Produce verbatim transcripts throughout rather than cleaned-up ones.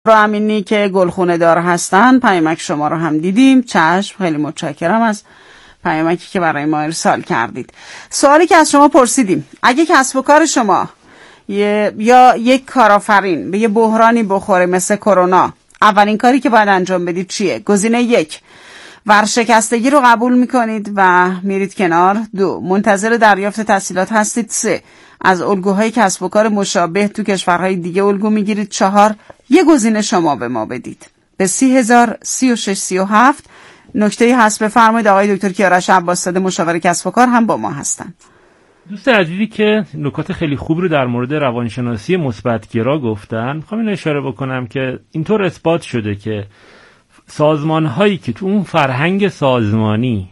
رو امینی که گلخونه دار هستن پیامک شما رو هم دیدیم. چشم، خیلی متشکرم از پیامکی که برای ما ارسال کردید. سوالی که از شما پرسیدیم، اگه کسب و کار شما یه یا یک کارآفرین به یه بحرانی بخوره مثل کرونا، اولین کاری که باید انجام بدید چیه؟ گزینه یک، ورشکستگی رو قبول میکنید و میرید کنار. دو، منتظر دریافت تسهیلات هستید. سه، از الگوهای کسب و کار مشابه تو کشورهای دیگه الگو میگیرید. چهار، یه گزینه شما به ما بدید. به سی هزار سی و شش سی و هفت نکته هست بفرمایید. آقای دکتر کیارش عباس‌زاده مشاور کسب و کار هم با ما هستن. دوست عزیزی که نکات خیلی خوب رو در مورد روانشناسی مثبت‌گرا گفتن، میخوام اینو اشاره بکنم که اینطور اثبات شده که سازمان هایی که تو اون فرهنگ سازمانی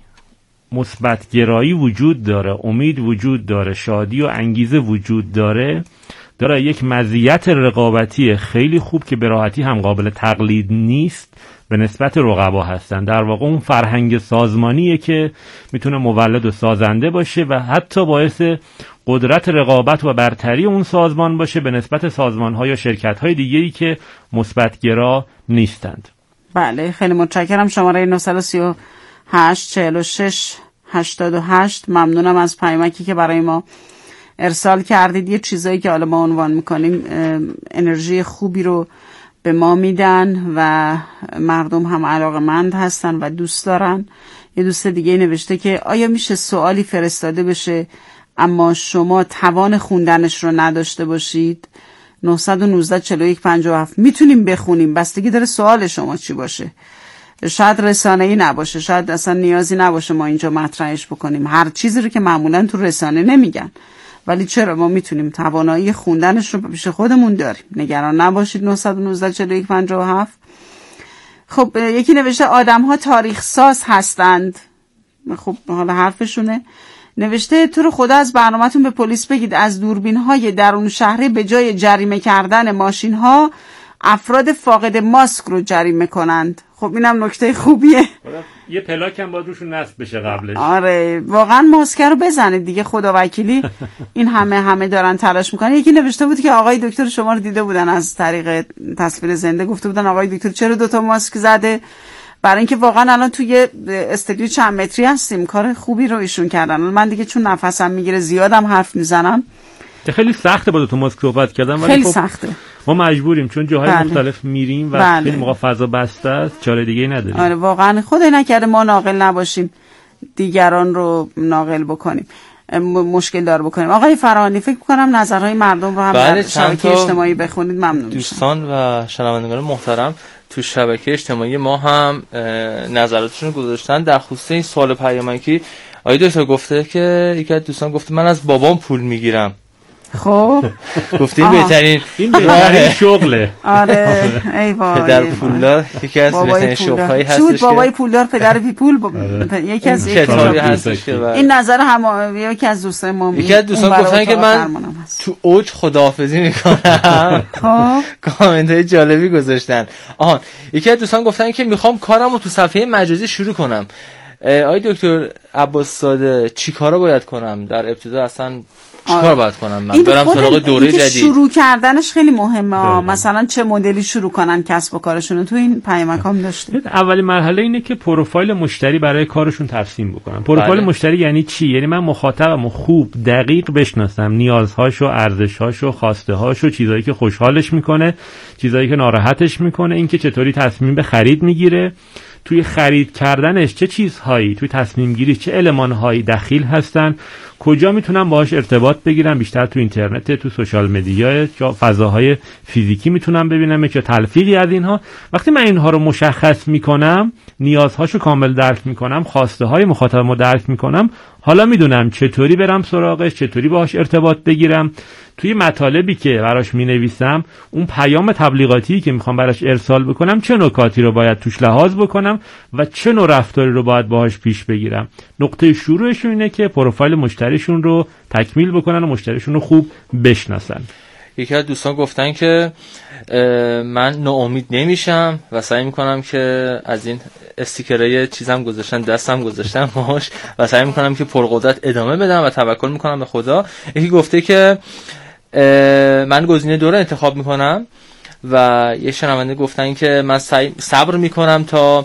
مثبت‌گرایی وجود داره، امید وجود داره، شادی و انگیزه وجود داره، داره یک مزیت رقابتی خیلی خوب که به راحتی هم قابل تقلید نیست به نسبت رقبا هستن. در واقع اون فرهنگ سازمانیه که میتونه مولد و سازنده باشه و حتی باعث قدرت رقابت و برتری اون سازمان باشه به نسبت سازمان‌ها یا شرکت‌های دیگه‌ای که مثبت‌گرا نیستند. بله، خیلی متشکرم. شماره نه سه هشت چهل و شش هشتاد و هشت. ممنونم از پیامکی که برای ما ارسال کردید. یه چیزایی که حالا ما عنوان میکنیم انرژی خوبی رو به ما میدن و مردم هم علاقه‌مند هستن و دوست دارن. یه دوست دیگه نوشته که آیا میشه سوالی فرستاده بشه اما شما توان خوندنش رو نداشته باشید؟ نه یک نه چهل و یک پنجاه و هفت میتونیم بخونیم، بستگی داره سوال شما چی باشه. شاید رسانه‌ای نباشه، شاید اصلا نیازی نباشه ما اینجا مطرحش بکنیم هر چیزی رو که معمولا تو رسانه نمیگن، ولی چرا ما میتونیم توانایی خوندنش رو پیش خودمون داریم. نگران نباشید. نه یک نه چهل و یک پنجاه و هفت. خب یکی نوشته آدم ها تاریخ ساز هستند. خب حالا حرفشونه. نوشته تو رو خدا از برنامه‌تون به پلیس بگید از دوربین‌های درون شهری به جای جریمه کردن ماشین‌ها افراد فاقد ماسک رو جریمه کنند. خب اینم نکته خوبیه. یه پلاک هم باید روشون نصب بشه قبلش. آره واقعا ماسک رو بزنید دیگه، خدا وکیلی این همه همه دارن تلاش میکنن. یکی نوشته بود که آقای دکتر شما رو دیده بودن از طریق تصویر زنده، گفته بودن آقای دکتر چرا دوتا ماسک زده؟ برای اینکه واقعا الان توی استودیو چند متری هستیم. کار خوبی رو ایشون کردن. من دیگه چون نفسم میگیره زیادم حرف میزنم، خیلی سخته با دو تا ماسک صحبت کردن، ولی خیلی خب سخته. ما مجبوریم چون جاهای بله. مختلف میریم و بله. خیلی موقع فضا بسته است، چاره دیگه نداریم. آره واقعا خدای نکرده ما ناقل نباشیم دیگران رو ناقل بکنیم، مشکل دار بکنیم. آقای فرهانی فکر کنم نظرهای مردم رو هم بله، در شبکه اجتماعی بخونید ممنون دوستان میشم. و شنوندگان محترم تو شبکه اجتماعی ما هم نظراتشون رو گذاشتن در خصوص این سوال پیامکی. آقای دکتر گفته که یکی از دوستان گفته من از بابام پول میگیرم. خب گفتیم بهترین این بهترین شغله. آره ای وای پدر پولدار یکی از بهترین شغل‌هایی هستش که بابای پولدار پدر بی پول با... یکی از کتابی هستش که این نظر هم یکی از دوستان ما یکی از دوستان گفتن که من تو اوج خداحافظی میکنم. کامنت های جالبی گذاشتن. آها یکی از دوستان گفتن که میخوام کارمو تو صفحه مجازی شروع کنم. آقای دکتر عباس‌زاده چی کارا باید کنم؟ در ابتدا اصلا چیکار باید کنم؟ من برم سراغ دوره جدید. شروع کردنش خیلی مهمه. مثلا چه مدلی شروع کنن کسب و کارشون؟ تو این پیامکام داشتید. اولین مرحله اینه که پروفایل مشتری برای کارشون ترسیم بکنن. پروفایل بله. مشتری یعنی چی؟ یعنی من مخاطبمو خوب دقیق بشناسم، نیازهاشو، ارزشهاشو، خواسته‌هاشو، چیزایی که خوشحالش میکنه، چیزایی که ناراحتش میکنه، اینکه چطوری تصمیم به خرید میگیره، توی خرید کردنش چه چیزهایی، توی تصمیم گیری چه المان‌هایی دخیل هستن، کجا میتونم باهاش ارتباط بگیرم، بیشتر تو اینترنت، تو سوشال مدیا، یا فضاهای فیزیکی میتونم ببینم چه تلفیقی از اینها. وقتی من اینها رو مشخص میکنم، نیازهاشو کامل درک میکنم، خواسته های مخاطبمو درک میکنم، حالا میدونم چطوری برم سراغش، چطوری باهاش ارتباط بگیرم. توی مطالبی که براش مینویسم، اون پیام تبلیغاتی که میخوام براش ارسال بکنم، چه نکاتی رو باید توش لحاظ بکنم و چه نوع رفتاری رو باید باهاش پیش بگیرم. نقطه شروعشون اینه که پروفایل مشتریشون رو تکمیل بکنن و مشتریشون رو خوب بشناسن. یکی از دوستان گفتن که من ناامید نمیشم و سعی میکنم که از این استیکرای چیزام گذاشتن دستم گذاشتم باهاش و سعی میکنم که پرقدرت ادامه بدم و توکل میکنم به خدا. یکی گفته که من گزینه دو رو انتخاب میکنم و یه شنونده گفتن که من صبر میکنم تا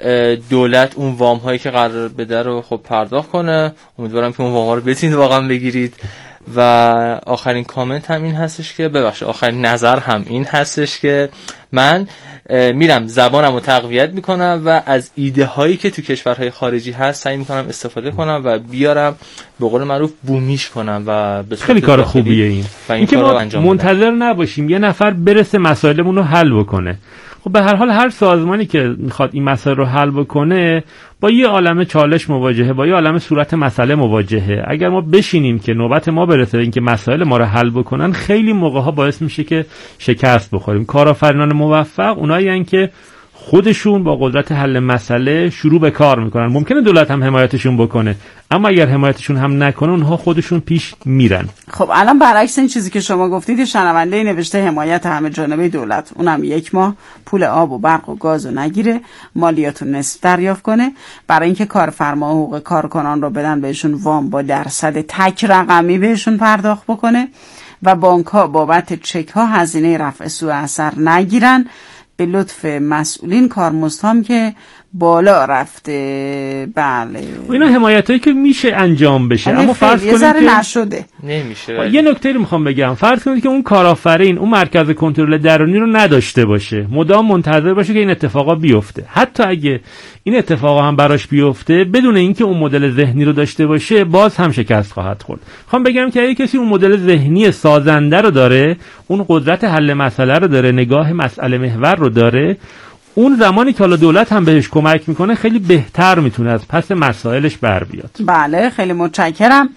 دولت اون وام هایی که قرار بده رو خب پرداخت کنه. امیدوارم که اون وام ها رو بتونید واقعا بگیرید. و آخرین کامنت هم این هستش که ببخشید آخرین نظر هم این هستش که من میرم زبانم رو تقویت میکنم و از ایده هایی که تو کشورهای خارجی هست سعی میکنم استفاده کنم و بیارم به قول معروف بومیش کنم و به خیلی کار خوبیه این. این که ما منتظر نباشیم یه نفر برسه مسائلمون رو حل بکنه. خب به هر حال هر سازمانی که میخواد این مسائل رو حل بکنه با یه عالمه چالش مواجهه، با یه عالمه صورت مسئله مواجهه. اگر ما بشینیم که نوبت ما برسه اینکه مسائل ما رو حل بکنن، خیلی موقع‌ها باعث میشه که شکست بخوریم. کارآفرینان موفق اونایی هستن که خودشون با قدرت حل مسئله شروع به کار میکنن. ممکنه دولت هم حمایتشون بکنه، اما اگر حمایتشون هم نکنه اونها خودشون پیش میرن. خب الان برعکس این چیزی که شما گفتید، شنونده نوشته حمایت همه جانبه دولت، اونم یک ماه پول آب و برق و گاز رو نگیره، مالیاتو نصف دریافت کنه، برای اینکه کارفرما حقوق کارکنان رو بدن بهشون وام با درصد تک رقمی بهشون پرداخت بکنه و بانک ها بابت چک ها هزینه رفع سوء اثر نگیرن. به لطف مسئولین کارمزدهم که بالا رفته. بله و اینا حمایتایی که میشه انجام بشه، اما فرض کنید که نشده، نمیشه. یه نکته رو میخوام بگم، فرض کنید که اون کارآفرین اون مرکز کنترل درونی رو نداشته باشه، مدام منتظر باشه که این اتفاقا بیفته. حتی اگه این اتفاقا هم براش بیفته بدون اینکه اون مدل ذهنی رو داشته باشه، باز هم شکست خواهد خورد. میخوام بگم که اگه کسی اون مدل ذهنی سازنده رو داره، اون قدرت حل مسئله رو داره، نگاه مسئله محور رو داره، اون زمانی که حالا دولت هم بهش کمک میکنه خیلی بهتر میتونه از پس مسائلش بر بیاد. بله خیلی متشکرم.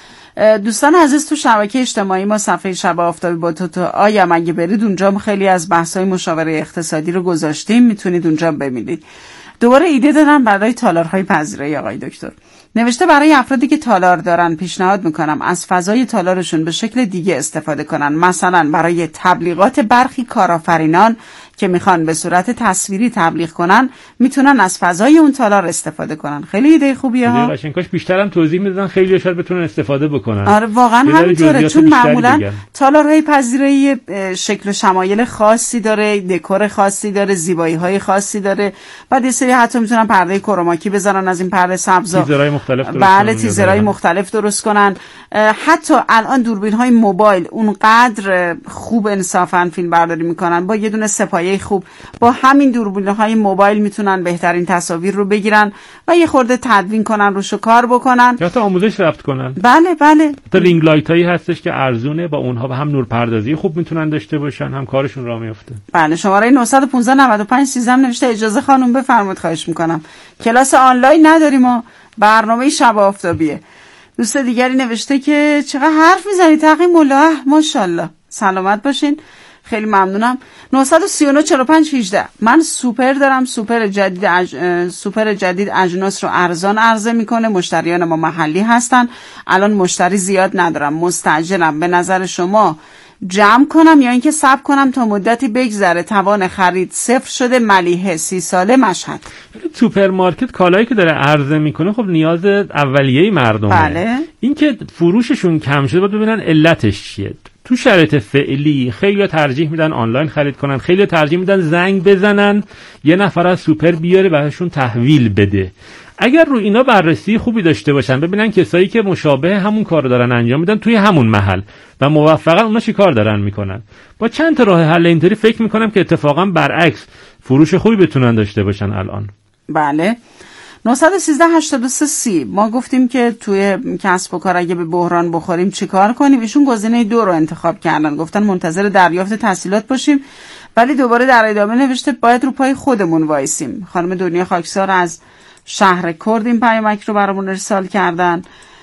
دوستان عزیز، تو شبکه اجتماعی ما صفحه شب آفتابی با تو تو آیم اگه برید اونجا خیلی از بحث‌های مشاوره اقتصادی رو گذاشتیم، میتونید اونجا ببینید. دوباره ایده دادم برای تالارهای پذیرایی آقای دکتر. نوشته برای افرادی که تالار دارن پیشنهاد میکنم از فضای تالارشون به شکل دیگه استفاده کنن. مثلا برای تبلیغات برخی کارآفرینان که میخوان به صورت تصویری تبلیغ کنن میتونن از فضای اون تالار استفاده کنن. خیلی ایده خوبیه ها. قشنگ کاش بیشترم توضیح میدادن، خیلی شاید بتونن استفاده بکنن. آره واقعا همینطوره، چون معمولا تالارهای پذیرایی شکل و شمایل خاصی داره، دکور خاصی داره، زیبایی های خاصی داره. بعد یه سری حتی میتونن پرده کروماکی بزنن از این پرده سبزا، تیزرهای مختلف درست بله تیزرهای مختلف درست کنن. حتی الان دوربین های موبایل اونقدر خوب انصافا فیلم برداری میکنن، با یه دونه سپایه خوب با همین دوربین های موبایل میتونن بهترین تصاویر رو بگیرن و یه خورده تدوین کنن، روشو کار بکنن، یا تا آموزش رفت کنن. بله بله. تا رینگ لایت هایی هستش که ارزونه، با اونها و هم نورپردازی خوب میتونن داشته باشن، هم کارشون راه میفته. بله شماره نه یک پنج نه پنج سیزده نوشته اجازه خانم بفرمایید خواهش میکنم. کلاس آنلاین نداریم و برنامه شب آفتابیه. دوست دیگری نوشته که چقدر حرف میزنی تقی مولا، ماشاءالله، سلامت باشین، خیلی ممنونم. نه سه نه چهار پنج یک هشت من سوپر دارم، سوپر جدید اج... سوپر جدید اجناس رو ارزان عرضه میکنه، مشتریان ما محلی هستن، الان مشتری زیاد ندارم، مستعجلم، به نظر شما جمع کنم یا اینکه صبر کنم تا مدتی بگذره؟ توان خرید صفر شده، ملیحه، سی ساله، مشهد. سوپرمارکت کالایی که داره عرضه میکنه خب نیاز اولیه‌ای مردمه. بله. این که فروششون کم شده باید ببینن علتش چیه. تو شرایط فعلی خیلی ترجیح میدن آنلاین خرید کنن، خیلی ترجیح میدن زنگ بزنن یه نفر از سوپر بیاره بهشون تحویل بده. اگر رو اینا بررسی خوبی داشته باشن، ببینن کسایی که مشابه همون کارو دارن انجام میدن توی همون محل و موفقا اونا چی کار دارن میکنن، با چند تا راه حل اینطوری فکر میکنم که اتفاقا برعکس فروش خوبی بتونن داشته باشن الان. بله. نه یک سه هشتاد و سه سی ما گفتیم که توی کسب و کار اگه به بحران بخوریم چی کار کنیم؟ ایشون گزینه دو رو انتخاب کردن، گفتن منتظر دریافت تحصیلات باشیم، ولی دوباره در ادامه نوشته باید رو پای خودمون وایسیم. خانم دنیا خاکسار از شهر کرد این پیامک رو برامون ارسال کردن.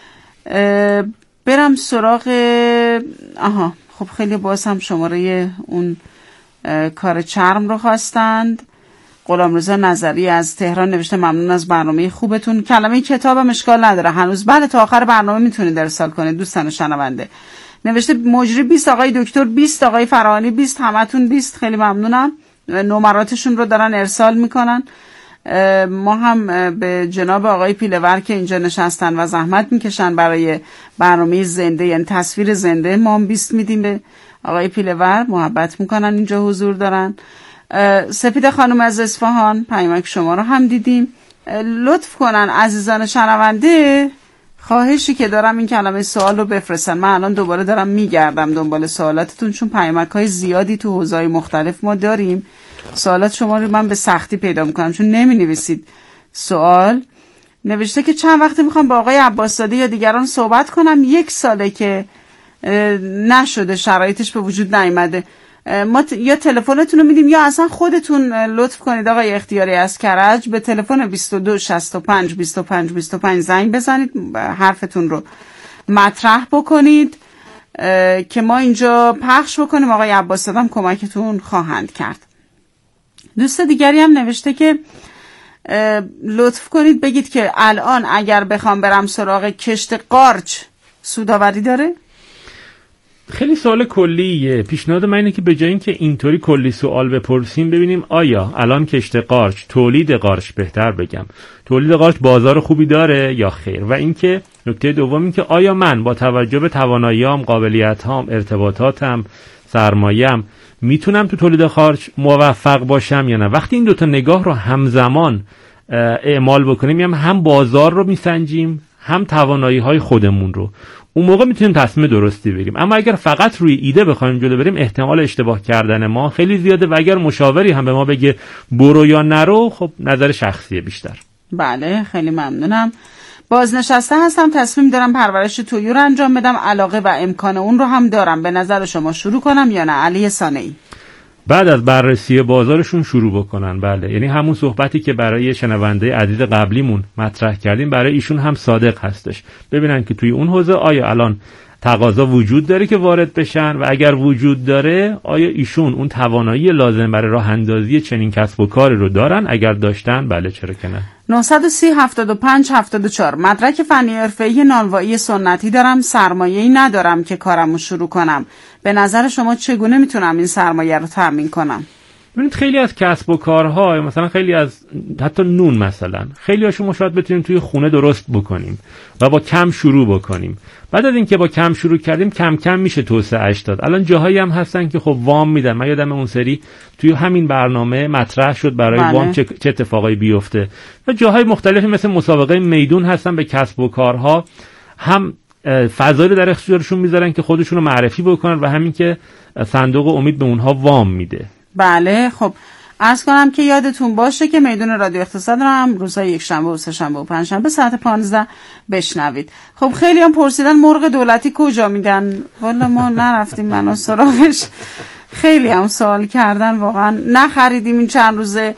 برم سراغ آها خب خیلی باز هم شماره اون کار چرم رو خواستند. غلامرضا نظری از تهران نوشته ممنون از برنامه خوبتون، کلمه کتابم اشکال نداره هنوز، بله تا آخر برنامه میتونید ارسال کنید دوستان شنونده. نوشته مجری بیست، آقای دکتر بیست، آقای فرهانی بیست، همتون بیست، خیلی ممنونم. نمراتشون رو دارن ارسال میکنن. ما هم به جناب آقای پیلور که اینجا نشستن و زحمت میکشن برای برنامه زنده، یعنی تصویر زنده، ما هم بیست میدیم به آقای پیله‌ور محبت میکنن اینجا حضور دارن. سپید خانم از اصفهان پیامک شما رو هم دیدیم. لطف کنن عزیزان شنونده، خواهشی که دارم این کلمه سوال رو بفرستن. من الان دوباره دارم میگردم دنبال سوالاتتون، چون پیامک های زیادی تو حوزه‌های مختلف ما داریم. سوالات شما رو من به سختی پیدا میکنم چون نمی نویسید سوال. نوشته که چند وقتی میخوام با آقای عباس‌زاده یا دیگران صحبت کنم، یک ساله که نشده، شرایطش به وجود نیامده. ما ت... یا تلفنتون رو میدیم یا اصلا خودتون لطف کنید آقای اختیاری از کرج به تلفن بیست و دو شصت و پنج بیست و پنج بیست و پنج زنگ بزنید، حرفتون رو مطرح بکنید که ما اینجا پخش بکنیم. آقای عباس‌زاده هم کمکتون خواهند کرد. دوست دیگری هم نوشته که لطف کنید بگید که الان اگر بخوام برم سراغ کشت قارچ سوداوری داره؟ خیلی سوال کلیه. پیشنهاد من اینه که به جای اینکه اینطوری کلی سوال بپرسیم، ببینیم آیا الان کشت قارچ، تولید قارچ بهتر بگم، تولید قارچ بازار خوبی داره یا خیر. و اینکه نکته دوم این که آیا من با توجه به تواناییام، قابلیتام، ارتباطاتم، سرمایه‌ام میتونم تو تولید قارچ موفق باشم یا نه. وقتی این دوتا نگاه رو همزمان اعمال بکنیم، یعنی هم بازار رو میسنجیم هم توانایی‌های خودمون رو، اون موقع میتونیم تصمیم درستی بگیریم. اما اگر فقط روی ایده بخوایم جلو بریم، احتمال اشتباه کردن ما خیلی زیاده و اگر مشاوری هم به ما بگه برو یا نرو، خب نظر شخصیه بیشتر. بله خیلی ممنونم. بازنشسته هستم، تصمیم دارم پرورش طیور انجام بدم، علاقه و امکان اون رو هم دارم، به نظر شما شروع کنم یا نه؟ علی صانعی. بعد از بررسی بازارشون شروع بکنن. بله، یعنی همون صحبتی که برای شنونده عزیز قبلیمون مطرح کردیم برای ایشون هم صادق هستش. ببینن که توی اون حوزه آیا الان تقاضا وجود داره که وارد بشن و اگر وجود داره آیا ایشون اون توانایی لازم برای راه اندازی چنین کسب و کاری رو دارن؟ اگر داشتن بله، چرا که نه. نه یک صفر هفتاد و پنج هفتاد و چهار مدرک فنی حرفه‌ای نانوایی سنتی دارم، سرمایه‌ای ندارم که کارمو شروع کنم. به نظر شما چگونه میتونم این سرمایه رو تامین کنم؟ ببینید خیلی از کسب و کارها، مثلا خیلی از حتی نون مثلا، خیلی هاشون ما شاید بتونیم توی خونه درست بکنیم و با کم شروع بکنیم. بعد از اینکه با کم شروع کردیم کم کم میشه توسعه‌اش داد. الان جاهایی هم هستن که خب وام میدن. من یادم اون سری توی همین برنامه مطرح شد برای بله. وام چه, چه اتفاقایی بیفته. و جاهای مختلفی مثل مسابقه میدون هستن به کسب و کارها، هم فضایی در اختیارشون میذارن که خودشون رو معرفی بکنن و همین که صندوق امید به اونها وام میده. بله خب عرض کنم که یادتون باشه که میدون رادیو اقتصاد رو هم روزهای یک شنبه و سه شنبه و پنج شنبه ساعت پانزده بشنوید. خب خیلی هم پرسیدن مرغ دولتی کجا میدن؟ والا ما نرفتیم منو سراغش. خیلی هم سوال کردن، واقعا نخریدیم این چند روزه.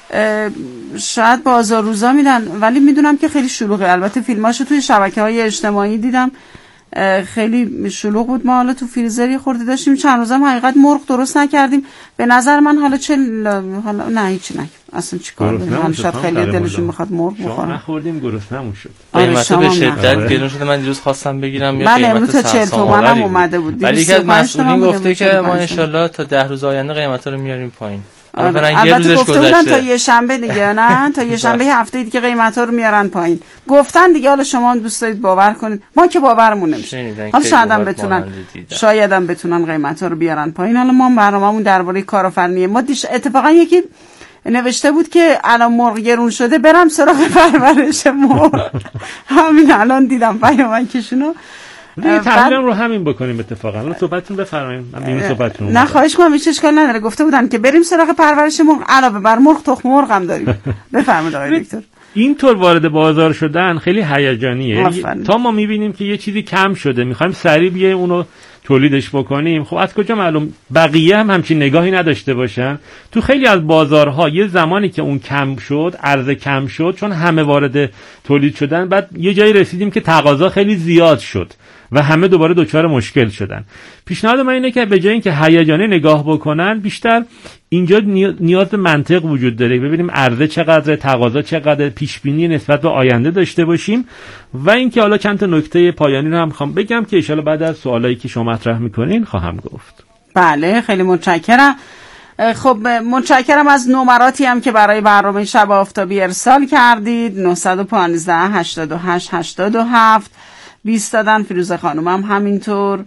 شاید بازار روزا میدن ولی میدونم که خیلی شلوغه. البته فیلماشو توی شبکه‌های اجتماعی دیدم، خیلی شلوغ بود. ما حالا تو فریزری خورده داشتیم چند روزم حقیقت مرغ درست نکردیم. به نظر من حالا چه حالا نه هیچ نه اصلا چیکار کنیم؟ شاید خیلی دلشون میخواد مرغ بخورن. نخوردیم گرسنمون شد. قیمت به شدت گرون شده. من دیروز خواستم بگیرم یا بله امروز تا چهل تومن هم اومده بود. ولی یک از مسئولین گفته که ما ان شاءالله تا ده روز آینده قیمتا رو میاریم پایین. البته گفته بودن تا یه شنبه دیگه، نه تا یه شنبه هفته دیگه قیمتا رو میارن پایین گفتن دیگه. حالا شما دوست دارید باور کنید، ما که باورمون نمیشه. حالا شاید هم بتونن شاید هم بتونن قیمتا رو بیارن پایین. حالا ما برنامه‌مون درباره کارآفرینی ما دیش اتفاقا یکی نوشته بود که الان مرغ گرون شده برم سراغ پرورش مرغ. همین الان دیدم پیامکشونو. دیگه تحلیلم رو همین بکنیم. اتفاقا الان صحبتتون بفرمایید. من صحبتتون نه خواهش می‌کنم، هیچ اشکال نداره. گفته بودن که بریم سراغ پرورش مرغ، علاوه بر مرغ تخم مرغ هم داریم. بفرمایید آقای دکتر. اینطور وارد بازار شدن خیلی هیجانیه. تا ما می‌بینیم که یه چیزی کم شده می‌خوایم سریع بیه اونو تولیدش بکنیم، خب از کجا معلوم بقیه هم همچین نگاهی نداشته باشن؟ تو خیلی از بازارها یه زمانی که اون کم شد، عرضه کم شد، چون همه وارد تولید شدن، بعد یه جایی رسیدیم که تقاضا خیلی زیاد شد و همه دوباره دچار مشکل شدن. پیشنهاد من اینه که به جای اینکه هیجانی نگاه بکنن، بیشتر اینجا نیاز منطق وجود داره. ببینیم عرضه چقدر، تقاضا چقدر، پیش بینی نسبت به آینده داشته باشیم. و اینکه حالا چند تا نکته پایانی رو هم می‌خوام بگم که ان شاءالله بعد از سوالایی که شما مطرح می‌کنین خواهم گفت. بله خیلی متشکرم. خب متشکرم از نمراتی هم که برای برنامه شب آفتابی ارسال کردید. نه یک پنج هشت هشت هشت هشت هفت بیست دادن. فیروزه خانم هم همینطور.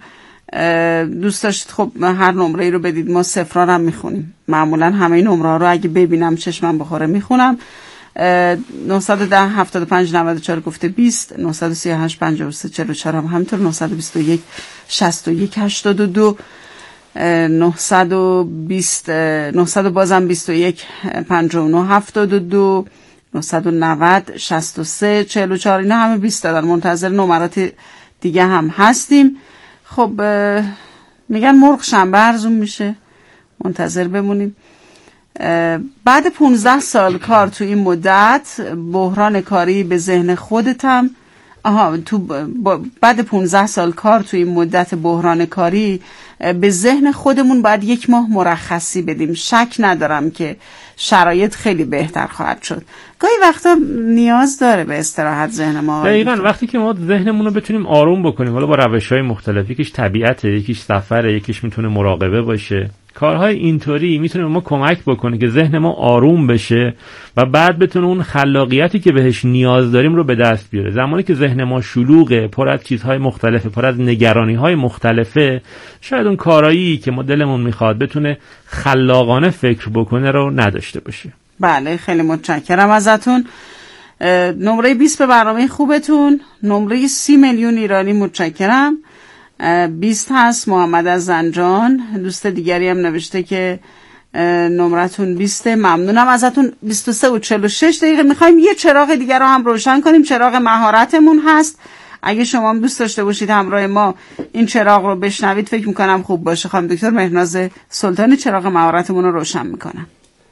دوست داشتید خب هر نمره ای رو بدید، ما صفران هم میخونیم. معمولا همه نمره رو اگه ببینم چشمم بخوره میخونم. نه یک صفر هفتاد و پنج نود و چهار گفته بیست، نه سه هشت پنجاه و سه چهل و چهار هم همینطور، نه دو یک شصت و یک هشتاد و دو، نه بیست نه بازم بیست و یک پنجاه و نه هفتاد و دو، نه نود شصت و سه چهل و چهار. اینا همه بیست دادن. منتظر نمرات دیگه هم هستیم. خب میگن مرغ شنبه ارزون میشه، منتظر بمونیم. بعد پونزده سال کار تو این مدت، بحران کاری به ذهن خودتم آها تو بعد پونزده سال کار تو این مدت بحران کاری به ذهن خودمون باید یک ماه مرخصی بدیم. شک ندارم که شرایط خیلی بهتر خواهد شد. گاهی وقتا نیاز داره به استراحت ذهن ما. دقیقاً وقتی که ما ذهنمون رو بتونیم آروم بکنیم، حالا با روش‌های مختلف، یکیش طبیعته، یکیش سفره، یکیش میتونه مراقبه باشه. کارهای اینطوری میتونه به ما کمک بکنه که ذهن ما آروم بشه و بعد بتونه اون خلاقیتی که بهش نیاز داریم رو به دست بیاره. زمانی که ذهن ما شلوغه، پر از چیزهای مختلفه، پر از نگرانی‌های مختلفه، شاید اون کارایی که ما دلمون میخواد بتونه خلاقانه فکر بکنه رو نداشته باشه. بله خیلی متشکرم ازتون. نمره بیست به برنامه خوبتون. نمره سی میلیون ایرانی متشکرم. بیست هست. محمد از زنجان. دوست دیگری هم نوشته که نمرتون بیسته. ممنونم ازتون. بیست و سه و چهل و شش دقیقه میخوایم یه چراغ دیگر رو هم روشن کنیم. چراغ مهارتمون هست. اگه شما هم دوست داشته باشید همراه ما این چراغ رو بشنوید، فکر میکنم خوب باشه. خانم دکتر مهرناز سلطانی چراغ مهارتمون رو روشن میکنن.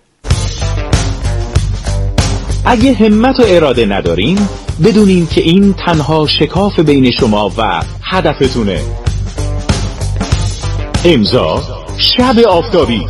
اگه همت و اراده ندارین، بدونین که این تنها شکاف بین شما و هدفتونه. امضا شب آفتابی.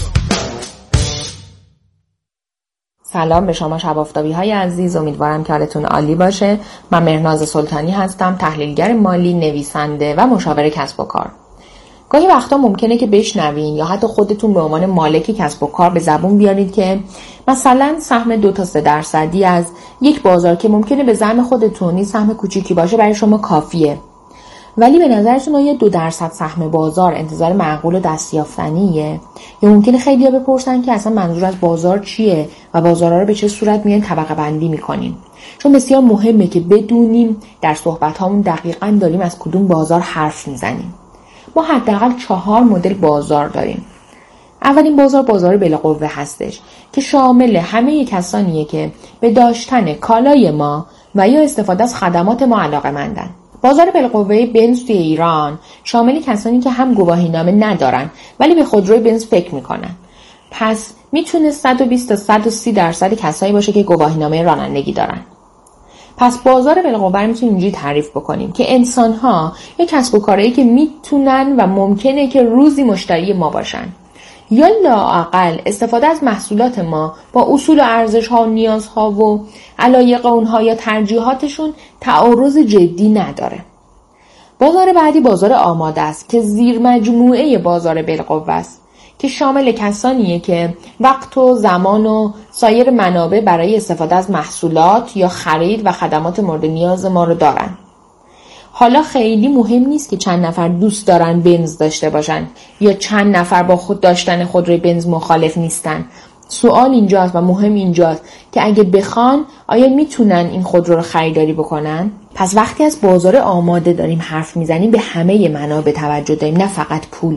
سلام به شما شب آفتابی های عزیز، امیدوارم که حالتون عالی باشه. من مهرناز سلطانی هستم، تحلیلگر مالی، نویسنده و مشاور کسب و کار. گاهی وقتا ممکنه که بشنوین یا حتی خودتون به عنوان مالک کسب و کار به زبون بیارید که مثلا سهم دو تا سه درصدی از یک بازار که ممکنه به زعم خودتون این سهم کوچیکی باشه برای شما کافیه. ولی به نظرتون آیا دو درصد سهم بازار انتظار معقول و دستیافتنیه؟ یا ممکنه خیلی‌ها بپرسن که اصلا منظور از بازار چیه و بازارها رو به چه صورت میان طبقه بندی میکنین؟ چون بسیار مهمه که بدونیم در صحبت‌هامون دقیقاً داریم از کدوم بازار حرف میزنیم. ما حداقل چهار مدل بازار داریم. اولین بازار بازار بالقوه هستش که شامل همه کسانیه که به داشتن کالای ما و یا استفاده از خدمات ما علاقه‌مندن. بازار بالقوه بنز توی ایران شامل کسانی که هم گواهینامه ندارن ولی به خودروی بنز فکر میکنن. پس میتونه صد و بیست تا صد و سی درصد کسایی باشه که گواهینامه رانندگی دارن. پس بازار بالقوه رو میتونیم اینجوری تعریف بکنیم که انسان‌ها یک کسب و کاری که میتونن و ممکنه که روزی مشتری ما باشن یا لااقل استفاده از محصولات ما با اصول و ارزش‌ها و نیازها و علایق اونها یا ترجیحاتشون تعارض جدی نداره. بازار بعدی بازار آماده است که زیر مجموعه بازار بالقوه است که شامل کسانیه که وقت و زمان و سایر منابع برای استفاده از محصولات یا خرید و خدمات مورد نیاز ما رو دارن. حالا خیلی مهم نیست که چند نفر دوست دارن بنز داشته باشن یا چند نفر با خود داشتن خودروی بنز مخالف نیستن. سوال اینجاست و مهم اینجاست که اگه بخوان آیا میتونن این خودرو رو خریداری بکنن؟ پس وقتی از بازار آماده داریم حرف میزنیم به همه منابع توجه داریم، نه فقط پول.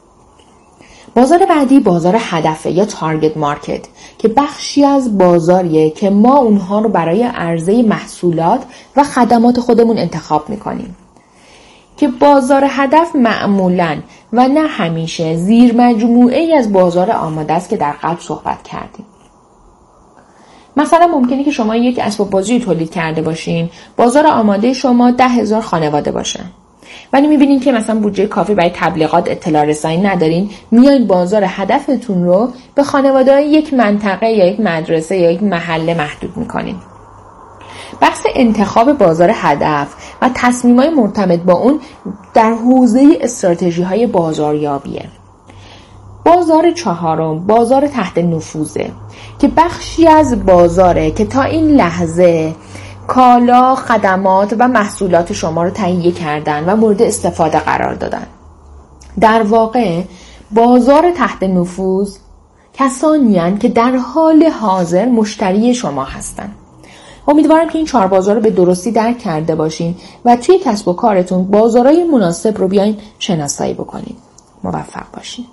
بازار بعدی بازار هدفه یا تارگت مارکت که بخشی از بازاریه که ما اونها رو برای عرضه محصولات و خدمات خودمون انتخاب میکنیم که بازار هدف معمولاً و نه همیشه زیر مجموعه ای از بازار آماده است که در قبل صحبت کردیم. مثلا ممکنه که شما یک اسباب بازی تولید کرده باشین، بازار آماده شما ده هزار خانواده باشن، ولی میبینین که مثلا بودجه کافی برای تبلیغات اطلاع رسانی ندارین، میایین بازار هدفتون رو به خانواده‌های یک منطقه یا یک مدرسه یا یک محله محدود میکنین. بحث انتخاب بازار هدف و تصمیم‌های مرتبط با اون در حوزه استراتژی‌های بازاریابیه. بازار چهارم بازار تحت نفوذه که بخشی از بازاره که تا این لحظه کالا، خدمات و محصولات شما رو تهیه کردن و مورد استفاده قرار دادن. در واقع بازار تحت نفوذ کسانی هستند که در حال حاضر مشتری شما هستند. امیدوارم که این چهار بازار رو به درستی درک کرده باشین و توی کسب و کارتون بازارهای مناسب رو بیاین شناسایی بکنین. موفق باشین.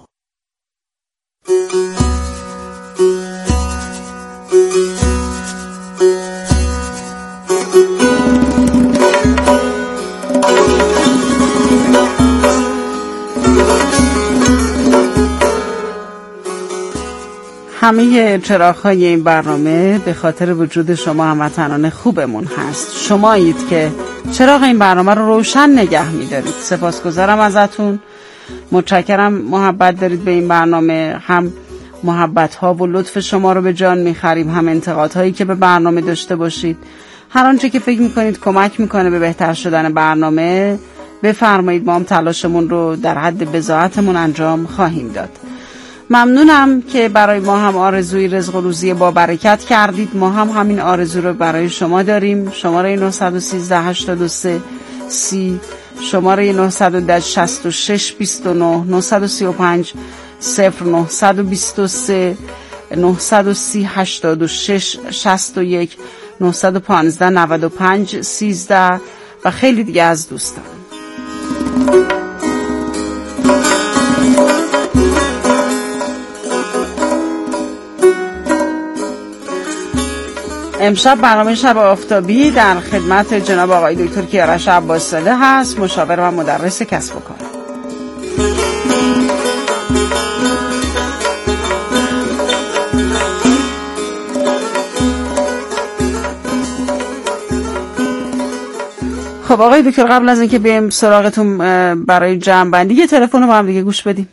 همه چراغ‌های این برنامه به خاطر وجود شما هموطنان خوبمون هست. شمایید که چراغ این برنامه رو روشن نگه می‌دارید. سپاسگزارم ازتون. متشکرم محبت دارید به این برنامه. هم محبت‌ها و لطف شما رو به جان می‌خریم، هم انتقادهایی که به برنامه داشته باشید. هر آنچه که فکر می‌کنید کمک می‌کنه به بهتر شدن برنامه بفرمایید، ما هم تلاشمون رو در حد بضاعتمون انجام خواهیم داد. ممنونم که برای ما هم آرزوی رزق و روزی با برکت کردید. ما هم همین آرزو رو برای شما داریم. شماره نه یک سه هشتاد و سه سی، شماره نه شش شش دو نه نه سه پنج صفر نه دو سه نه سه صفر هشتاد و شش شصت و یک نه یک پنج نود و پنج سیزده و خیلی دیگه از دوستان. امشب برنامه شب آفتابی در خدمت جناب آقای دکتر کیارش عباس‌زاده هست، مشاور و مدرس کسب و کار. خب آقای دکتر، قبل از اینکه بریم سراغتون برای جمع بندی یه تلفن رو با هم دیگه گوش بدیم.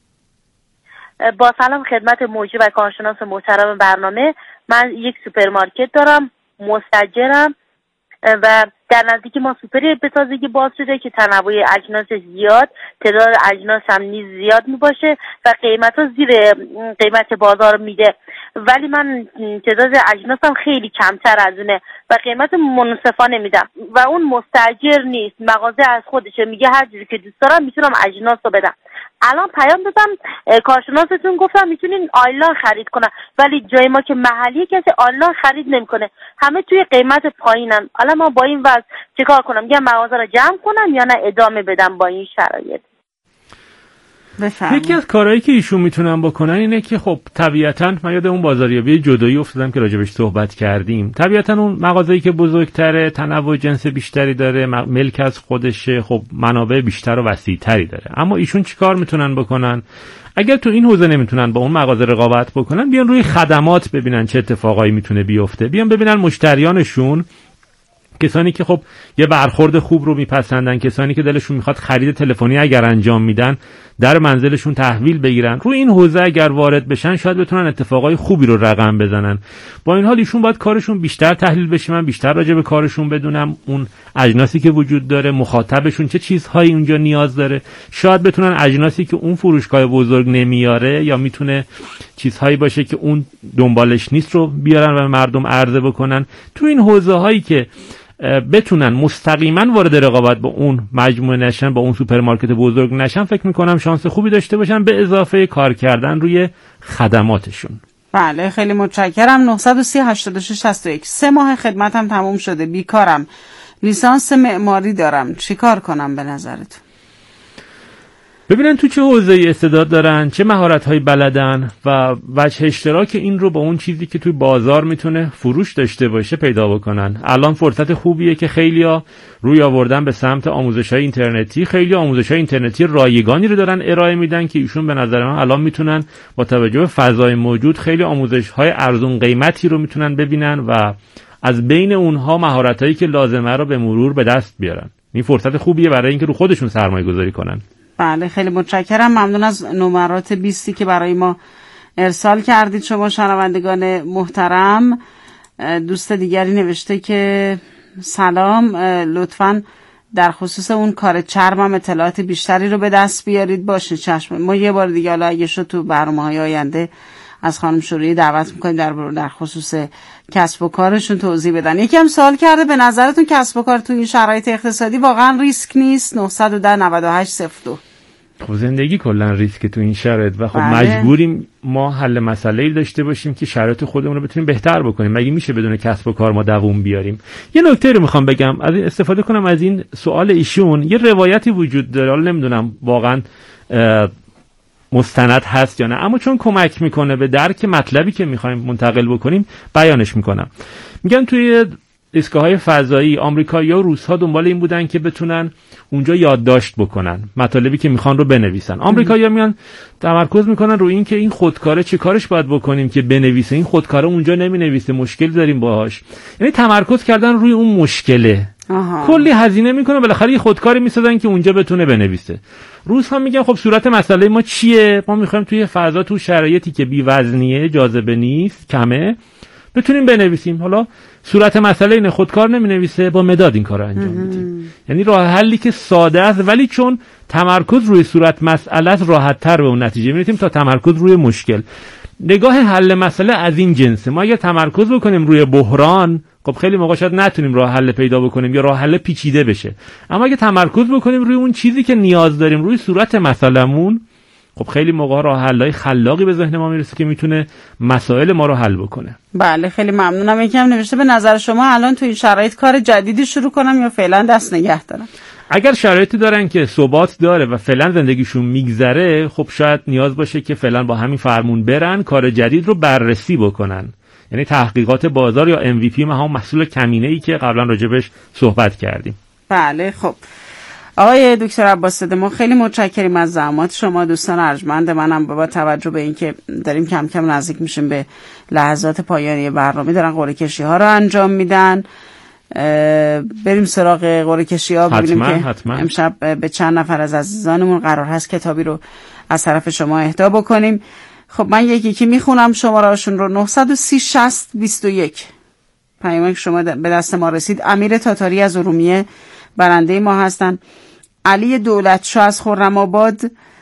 با سلام خدمت موجی و کارشناس محترم برنامه. من یک سوپرمارکت دارم، مستاجرم و در نزدیک ما سوپری به تازگی باز شده که تنوع اجناس زیاد، تعداد اجناس هم نیز زیاد می باشه و قیمت ها زیر قیمت بازار میده، ولی من تعداد اجناسم خیلی کمتر از اونه و قیمت منصفانه میدم و اون مستاجر نیست، مغازه از خودشه، میگه هر جوری که دوست دارم میتونم اجناس رو بدم. الان پیام دادم کارشناستون گفتم میتونین آنلاین خرید کنن، ولی جای ما که محلی کسی آنلاین خرید نمیکنه، همه توی قیمت پایینن. الان ما با این وضع چیکار کنم؟ یا مغازه رو جمع کنم یا نه ادامه بدم با این شرایط؟ بفرمایید. یکی از کارهایی که ایشون میتونن بکنن اینه که خب طبیعتاً من یاد اون بازاریابی جدایی افتادم که راجبش صحبت کردیم. طبیعتاً اون مغازه‌ای که بزرگتره، تنوع جنس بیشتری داره، ملک از خودشه، خب منابع بیشتر و وسیع‌تری داره. اما ایشون چیکار میتونن بکنن؟ اگر تو این حوزه نمیتونن با اون مغازه رقابت بکنن، بیان روی خدمات ببینن چه اتفاقایی میتونه بیفته. بیان ببینن مشتریانشون، کسانی که خب یه برخورد خوب رو میپسندن، کسانی که دلشون میخواد خرید تلفنی اگر انجام میدن در منزلشون تحویل بگیرن، روی این حوزه اگر وارد بشن شاید بتونن اتفاقای خوبی رو رقم بزنن. با این حال ایشون باید کارشون بیشتر تحلیل بشه، من بیشتر راجع به کارشون بدونم، اون اجناسی که وجود داره، مخاطبشون چه چیزهایی اونجا نیاز داره. شاید بتونن اجناسی که اون فروشگاه بزرگ نمیاره یا میتونه چیزهایی باشه که اون دنبالش نیست رو بیارن و مردم عرضه بکنن. تو این حوزه هایی که بتونن مستقیما وارد رقابت با اون مجموعه نشن، با اون سوپرمارکت بزرگ نشن، فکر میکنم شانس خوبی داشته باشن به اضافه کار کردن روی خدماتشون. بله خیلی متشکرم. نه یک سه هشتاد و شش شصت و یک. سه ماه خدمتم تموم شده، بیکارم، لیسانس معماری دارم، چیکار کنم به نظرتون؟ ببینن تو چه حوزه‌ای استعداد دارن، چه مهارت‌هایی بلدن و وجه اشتراک این رو با اون چیزی که توی بازار میتونه فروش داشته باشه پیدا بکنن. الان فرصت خوبیه که خیلیا روی آوردن به سمت آموزش‌های اینترنتی، خیلی آموزش‌های اینترنتی رایگانی رو دارن ارائه میدن که ایشون به نظر من الان میتونن با توجه به فضای موجود خیلی آموزش‌های ارزون قیمتی رو میتونن ببینن و از بین اونها مهارت‌هایی که لازمه رو به مرور به دست بیارن. این فرصت خوبیه برای اینکه رو خودشون سرمایه‌گذاری کنن. بله خیلی متشکرم. ممنون از نمرات بیستی که برای ما ارسال کردید شما شنوندگان محترم. دوست دیگری نوشته که سلام، لطفاً در خصوص اون کار چرمم اطلاعات بیشتری رو به دست بیارید. باشه چشم، ما یه بار دیگه حالا اگه شد تو برنامه‌های آینده از خانم شروعی دعوت میکنیم در در خصوص کسب و کارشون توضیح بدن. یکی هم سوال کرده به نظرتون کسب و کار تو این شرایط اقتصادی واقعا ریسک نیست؟ نه یک صفر نود و هشت صفر دو. خب زندگی کلا ریسک تو این شرایط و خب بله. مجبوریم ما حل مسئله‌ای داشته باشیم که شرایط خودمون رو بتونیم بهتر بکنیم. مگه میشه بدون کسب و کار ما دووم بیاریم؟ یه نکته رو میخوام بگم، از استفاده کنم از این سوال ایشون. یه روایتی وجود داره، حالا نمیدونم واقعا مستند هست یا نه، اما چون کمک میکنه به درک مطلبی که میخوایم منتقل بکنیم بیانش میکنم. میگن توی ایستگاه‌های فضایی آمریکایی‌ها و روس‌ها دنبال این بودن که بتونن اونجا یادداشت بکنن مطالبی که میخوان رو بنویسن. آمریکایی‌ها میان تمرکز میکنن روی این که این خودکاره چه کارش باید بکنیم که بنویسه، این خودکاره اونجا نمینویسه، مشکل داریم باهاش. یعنی تمرکز کردن روی اون مشکله. آها. کلی هزینه میکنه بالاخره یه خودکاری میسازن که اونجا بتونه بنویسه. روس ها میگن خب صورت مسئله ما چیه؟ ما میخوایم توی فضا، تو شرایطی که بی وزنیه، جاذبه نیست، کمه، بتونیم بنویسیم. حالا صورت مسئله اینه خودکار نمینویسه، با مداد این کار رو انجام میدیم. یعنی راه حلی که ساده است ولی چون تمرکز روی صورت مسئله است راحت تر به اون نتیجه میرسیم تا تمرکز روی مشکل. نگاه حل مسئله از این جنسه. ما اگه تمرکز بکنیم روی بحران، خب خیلی موقع شاید نتونیم راه حل پیدا بکنیم یا راه حل پیچیده بشه. اما اگه تمرکز بکنیم روی اون چیزی که نیاز داریم، روی صورت مسئله‌مون، خب خیلی موقع راه حل‌های خلاقی به ذهن ما میرسه که میتونه مسائل ما رو حل بکنه. بله خیلی ممنونم. یکم نوشته به نظر شما الان تو این شرایط کار جدیدی شروع کنم یا فعلا دست نگه دارم؟ اگر شرایطی دارن که ثبات داره و فعلا زندگیشون میگذره، خب شاید نیاز باشه که فعلا با همین فرمون برن کار جدید رو بررسی بکنن. یعنی تحقیقات بازار یا ام وی پی، ما هم محصول کمینه‌ای که قبلا راجبش صحبت کردیم. بله خب آقای دکتر عباس‌زاده ما خیلی متشکریم از زحمات شما. دوستان ارجمند منم با توجه به اینکه داریم کم کم نزدیک میشیم به لحظات پایانی برنامه، دارن قرعه کشی ها رو انجام میدن. بریم سراغ قرعه کشی ها ببینیم حتما، که حتما. امشب به چند نفر از عزیزانمون قرار هست کتابی رو از طرف شما اهدا بکنیم. خب من یکی یکی میخونم شماره‌هاشون رو. نه سه صفر شصت بیست و یک پیامک شما به دست ما رسید. امیر تاتاری از ارومیه برنده ما هستن. علی دولتشاه از خرم‌آباد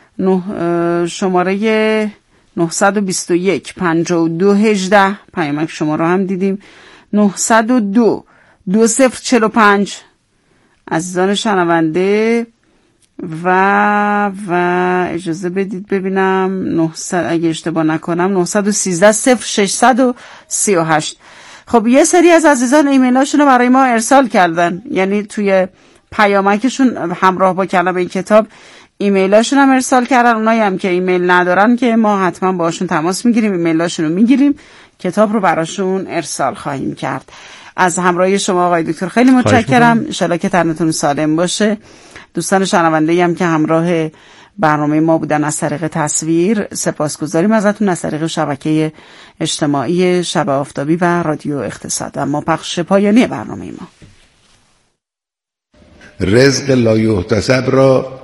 شماره نه دو یک پنج دو یک هشت پیامک شما رو هم دیدیم. نه صفر دو دو صفر چهار پنج عزیزان شنونده و و اجازه بدید ببینم نه اگه اشتباه نکنم نه یک سه صفر شش سه هشت. خب یه سری از عزیزان ایمیلاشون رو برای ما ارسال کردن، یعنی توی پیامکشون همراه با کلمه این کتاب ایمیلاشون هم ارسال کردن. اونایی هم که ایمیل ندارن که ما حتما باشون تماس میگیریم، ایمیلاشون رو میگیریم، کتاب رو براشون ارسال خواهیم کرد. از همراهی شما آقای دکتر خیلی متشکرم. ان شاءالله که تنتون سالم باشه. دوستان شنونده‌ای هم که همراه برنامه ما بودن از طریق تصویر سپاسگزاریم ازتون، از طریق شبکه اجتماعی شب آفتابی و رادیو اقتصاد. اما پخش پایانی برنامه ما. رزق لایحتسب را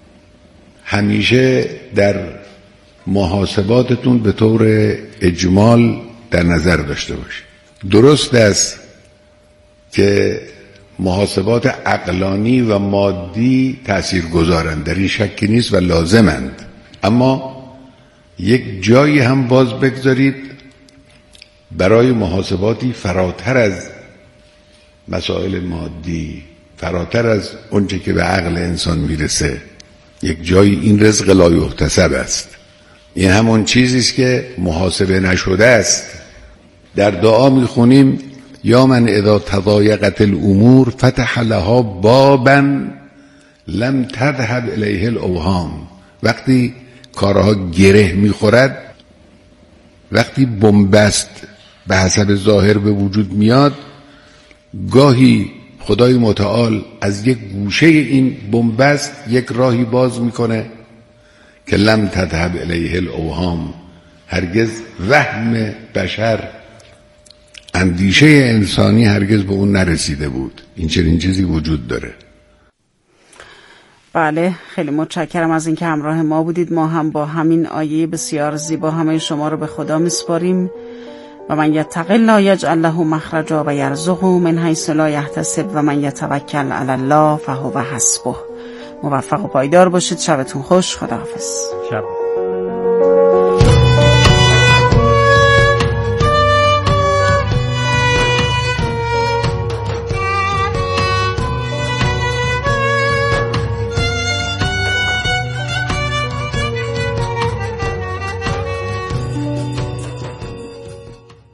همیشه در محاسباتتون به طور اجمال در نظر داشته باشید. درست است که محاسبات عقلانی و مادی تأثیر گذارند، در این شکی نیست و لازمند، اما یک جایی هم باز بگذارید برای محاسباتی فراتر از مسائل مادی، فراتر از اونچه که به عقل انسان میرسه. یک جایی این رزق لایحتسب است. این همون چیزی است که محاسبه نشده است. در دعا میخونیم یا من اذا تضایقت الامور فتح لها بابا لم تذهب الیه الاوهام. وقتی کارها گره میخورد، وقتی بنبست به حسب ظاهر به وجود میاد، گاهی خدای متعال از یک گوشه این بنبست یک راهی باز میکنه که لم تذهب الیه الاوهام، هرگز وهم بشر، اندیشه انسانی هرگز به اون نرسیده بود. این چنین چیزی وجود داره. بله خیلی متشکرم از اینکه همراه ما بودید. ما هم با همین آیه بسیار زیبا همه شما رو به خدا میسپاریم. و من یتق الله یجعل له مخرجا و یرزقه من حیث لا یحتسب و من یتوکل علی الله فهو حسبه. موفق و پایدار باشید. شبتون خوش. خداحافظ. شب